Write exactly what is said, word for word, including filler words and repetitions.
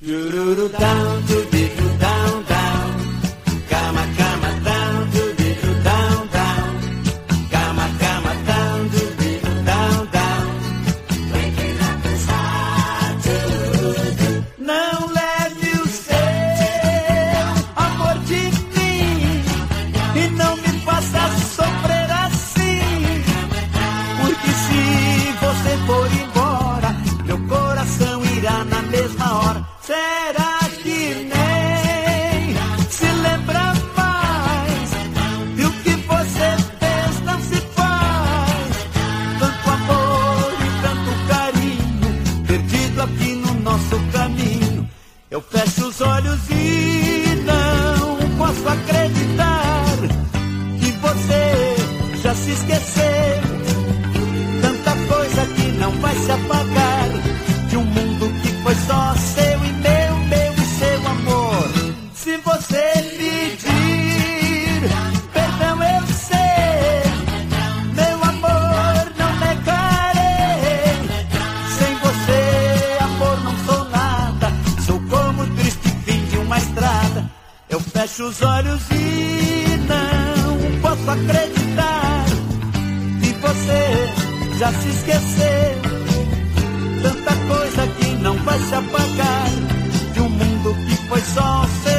Jururu down, tubiru down, down. Cama, cama, down, tubiru down, down. Cama, cama, down, tubiru down, down. Waking up inside, tudo. Não leve o seu amor de mim e não me faça sofrer assim. Porque se você for embora, meu coração irá na mesma hora. Será que nem se lembra mais? E o que você fez não se faz. Tanto amor e tanto carinho perdido aqui no nosso caminho. Eu fecho os olhos e não posso acreditar que você já se esqueceu. Tanta coisa que não vai se apagar, de um mundo que foi só seu e meu, meu e seu amor. Se você pedir perdão, eu sei, meu amor, não negarei. Sem você, amor, não sou nada. Sou como o triste fim de uma estrada. Eu fecho os olhos e não posso acreditar que você já se esqueceu. Tanta coisa que não vai se apagar, de um mundo que foi só seu.